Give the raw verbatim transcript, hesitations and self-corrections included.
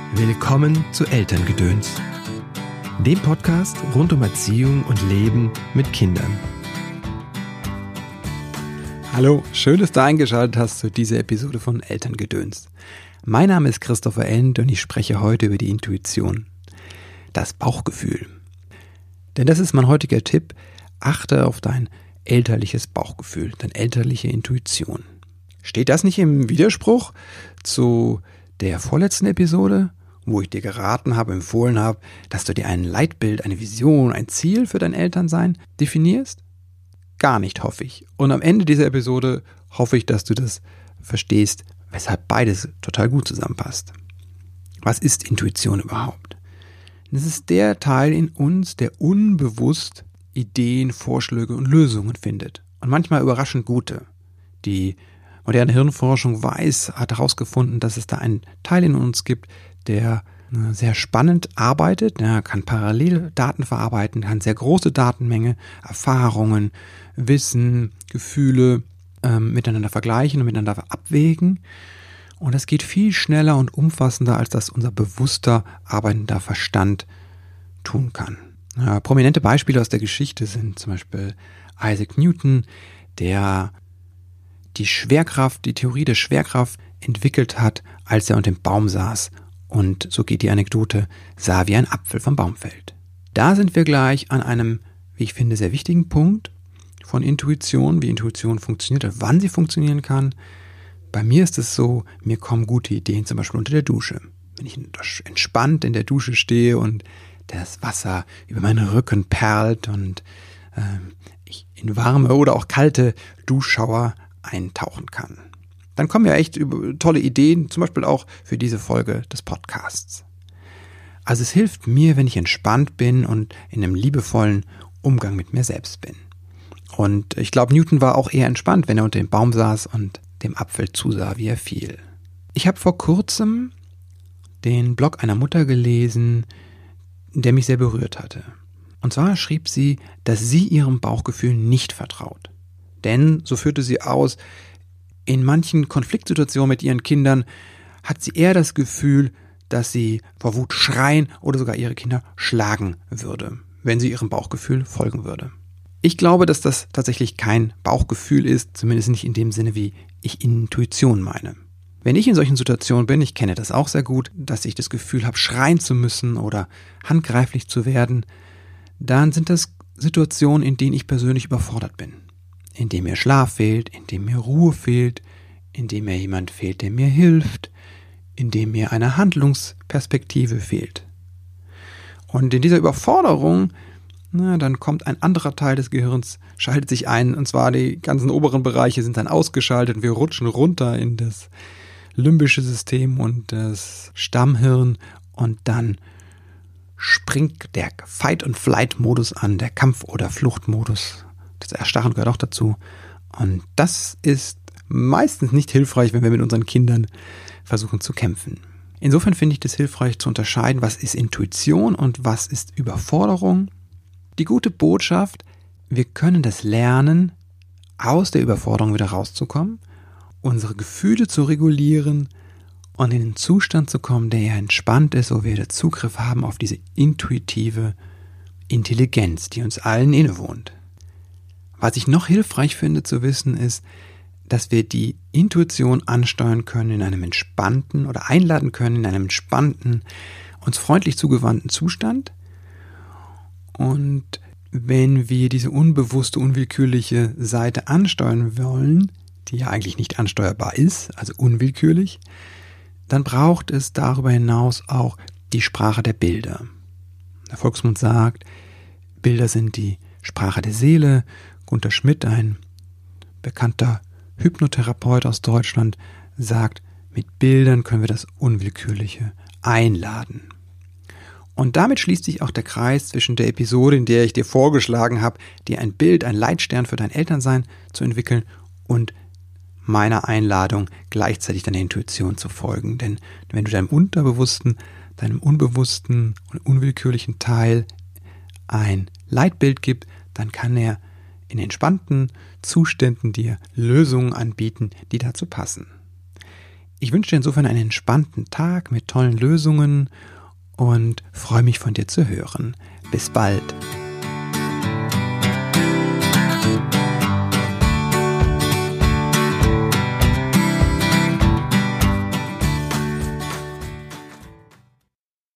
Willkommen zu Elterngedöns, dem Podcast rund um Erziehung und Leben mit Kindern. Hallo, schön, dass du eingeschaltet hast zu dieser Episode von Elterngedöns. Mein Name ist Christopher End und ich spreche heute über die Intuition, das Bauchgefühl. Denn das ist mein heutiger Tipp: achte auf dein elterliches Bauchgefühl, deine elterliche Intuition. Steht das nicht im Widerspruch zu der vorletzten Episode, wo ich dir geraten habe, empfohlen habe, dass du dir ein Leitbild, eine Vision, ein Ziel für dein Elternsein definierst? Gar nicht, hoffe ich. Und am Ende dieser Episode hoffe ich, dass du das verstehst, weshalb beides total gut zusammenpasst. Was ist Intuition überhaupt? Das ist der Teil in uns, der unbewusst Ideen, Vorschläge und Lösungen findet. Und manchmal überraschend gute. Die moderne Hirnforschung weiß, hat herausgefunden, dass es da einen Teil in uns gibt, der sehr spannend arbeitet. Er kann parallel Daten verarbeiten, kann sehr große Datenmenge, Erfahrungen, Wissen, Gefühle ähm, miteinander vergleichen und miteinander abwägen. Und das geht viel schneller und umfassender, als das unser bewusster arbeitender Verstand tun kann. Ja, prominente Beispiele aus der Geschichte sind zum Beispiel Isaac Newton, der die Schwerkraft, die Theorie der Schwerkraft entwickelt hat, als er unter dem Baum saß und, so geht die Anekdote, sah, wie ein Apfel vom Baum fällt. Da sind wir gleich an einem, wie ich finde, sehr wichtigen Punkt von Intuition, wie Intuition funktioniert und wann sie funktionieren kann. Bei mir ist es so, mir kommen gute Ideen, zum Beispiel unter der Dusche. Wenn ich entspannt in der Dusche stehe und das Wasser über meinen Rücken perlt und äh, ich in warme oder auch kalte Duschschauer eintauchen kann. Dann kommen ja echt tolle Ideen, zum Beispiel auch für diese Folge des Podcasts. Also es hilft mir, wenn ich entspannt bin und in einem liebevollen Umgang mit mir selbst bin. Und ich glaube, Newton war auch eher entspannt, wenn er unter dem Baum saß und dem Apfel zusah, wie er fiel. Ich habe vor kurzem den Blog einer Mutter gelesen, der mich sehr berührt hatte. Und zwar schrieb sie, dass sie ihrem Bauchgefühl nicht vertraut. Denn, so führte sie aus, in manchen Konfliktsituationen mit ihren Kindern hat sie eher das Gefühl, dass sie vor Wut schreien oder sogar ihre Kinder schlagen würde, wenn sie ihrem Bauchgefühl folgen würde. Ich glaube, dass das tatsächlich kein Bauchgefühl ist, zumindest nicht in dem Sinne, wie ich Intuition meine. Wenn ich in solchen Situationen bin, ich kenne das auch sehr gut, dass ich das Gefühl habe, schreien zu müssen oder handgreiflich zu werden, dann sind das Situationen, in denen ich persönlich überfordert bin. In dem mir Schlaf fehlt, in dem mir Ruhe fehlt, in dem mir jemand fehlt, der mir hilft, in dem mir eine Handlungsperspektive fehlt. Und in dieser Überforderung, na, dann kommt ein anderer Teil des Gehirns, schaltet sich ein, und zwar die ganzen oberen Bereiche sind dann ausgeschaltet und wir rutschen runter in das limbische System und das Stammhirn und dann springt der Fight-and-Flight-Modus an, der Kampf- oder Fluchtmodus. Das Erstarren gehört auch dazu. Und das ist meistens nicht hilfreich, wenn wir mit unseren Kindern versuchen zu kämpfen. Insofern finde ich das hilfreich zu unterscheiden, was ist Intuition und was ist Überforderung. Die gute Botschaft: wir können das lernen, aus der Überforderung wieder rauszukommen, unsere Gefühle zu regulieren und in den Zustand zu kommen, der ja entspannt ist, wo wir den Zugriff haben auf diese intuitive Intelligenz, die uns allen innewohnt. Was ich noch hilfreich finde zu wissen, ist, dass wir die Intuition ansteuern können in einem entspannten oder einladen können in einem entspannten, uns freundlich zugewandten Zustand. Und wenn wir diese unbewusste, unwillkürliche Seite ansteuern wollen, die ja eigentlich nicht ansteuerbar ist, also unwillkürlich, dann braucht es darüber hinaus auch die Sprache der Bilder. Der Volksmund sagt, Bilder sind die Sprache der Seele. Gunter Schmidt, ein bekannter Hypnotherapeut aus Deutschland, sagt, mit Bildern können wir das Unwillkürliche einladen. Und damit schließt sich auch der Kreis zwischen der Episode, in der ich dir vorgeschlagen habe, dir ein Bild, ein Leitstern für dein Elternsein zu entwickeln, und meiner Einladung, gleichzeitig deiner Intuition zu folgen. Denn wenn du deinem Unterbewussten, deinem unbewussten und unwillkürlichen Teil ein Leitbild gibst, dann kann er in entspannten Zuständen dir Lösungen anbieten, die dazu passen. Ich wünsche dir insofern einen entspannten Tag mit tollen Lösungen und freue mich von dir zu hören. Bis bald.